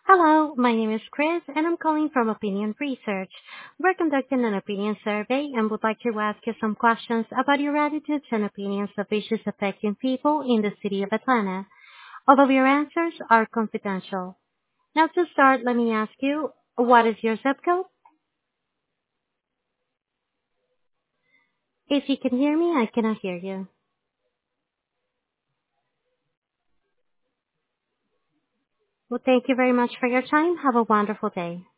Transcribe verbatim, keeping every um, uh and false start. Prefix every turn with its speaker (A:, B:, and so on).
A: Hello, my name is Chris, and I'm calling from Opinion Research. We're conducting an opinion survey and would like to ask you some questions about your attitudes and opinions of issues affecting people in the city of Atlanta. All of your answers are confidential. Now to start, let me ask you, what is your zip code? If you can hear me, I cannot hear you. Well, thank you very much for your time. Have a wonderful day.